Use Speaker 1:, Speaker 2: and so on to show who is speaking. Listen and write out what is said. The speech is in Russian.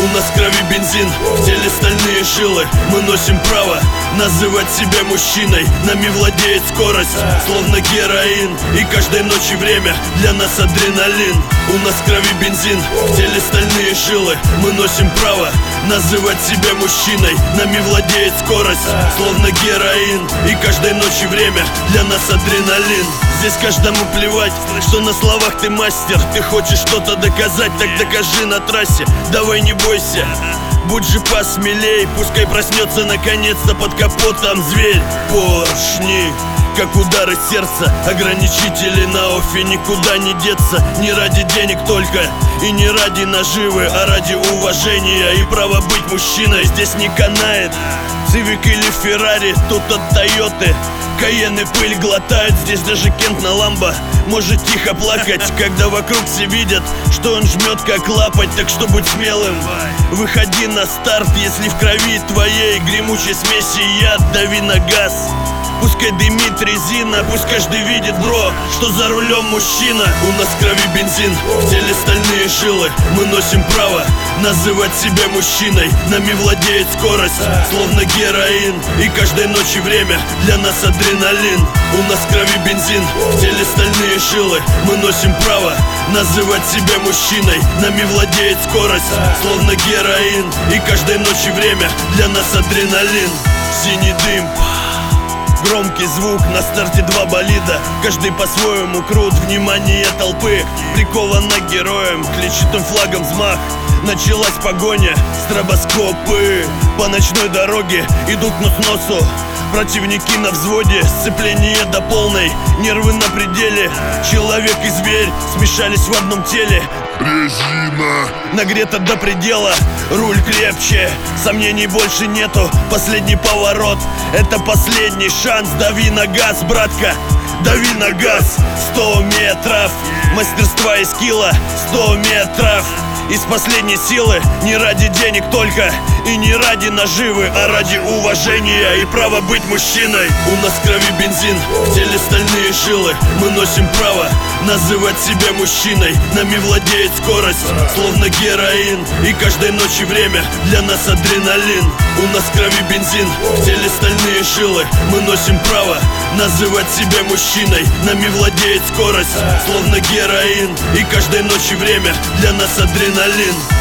Speaker 1: У нас в крови бензин, в теле стальные жилы. Мы носим право называть себя мужчиной. Нами владеет скорость, словно героин. И каждой ночи время для нас адреналин. У нас в крови бензин, в теле стальные жилы. Мы носим право называть себя мужчиной. Нами владеет скорость, словно героин. И каждой ночи время для нас адреналин. Здесь каждому плевать, что на словах ты мастер. Ты хочешь что-то доказать, так докажи на трассе. Давай не бойся, будь же посмелей. Пускай проснется наконец-то под капотом зверь. Поршни, как удары сердца, ограничители на офе, никуда не деться. Не ради денег только и не ради наживы, а ради уважения и права быть мужчиной. Здесь не канает Цивик или Феррари, тут от Тойоты Кайен и пыль глотает. Здесь даже Кент на Ламбо может тихо плакать, когда вокруг все видят, что он жмет как лапоть. Так что будь смелым, выходи на старт. Если в крови твоей гремучей смеси яд, дави на газ. Пускай дымит резина, пусть каждый видит, бро, что за рулем мужчина. У нас в крови бензин, в теле стальные жилы. Мы носим право называть себя мужчиной. Нами владеет скорость, словно героин. И каждой ночи время для нас адреналин. У нас в крови бензин, в теле стальные жилы. Мы носим право называть себя мужчиной. Нами владеет скорость, словно героин. И каждой ночи время для нас адреналин. Синий дым, громкий звук, на старте два болида. Каждый по-своему крут, внимание толпы приковано героем. Кличит он флагом взмах. Началась погоня, стробоскопы по ночной дороге идут нос к носу. Противники на взводе, сцепление до полной, нервы на пределе. Человек и зверь смешались в одном теле.
Speaker 2: Резина
Speaker 1: нагрета до предела, руль крепче, сомнений больше нету. Последний поворот, это последний шанс. Дави на газ, братка, дави на газ. 100 метров, мастерства и скилла, 100 метров из последней силы. Не ради денег только и не ради наживы, а ради уважения и права быть мужчиной. У нас в крови бензин, в теле стальные жилы. Мы носим право называть себя мужчиной. Нами владеет скорость, словно героин. И каждой ночи время для нас адреналин. У нас в крови бензин, в теле стальные жилы. Мы носим право называть себя мужчиной. Нами владеет скорость, словно героин. И каждой ночи время для нас адреналин.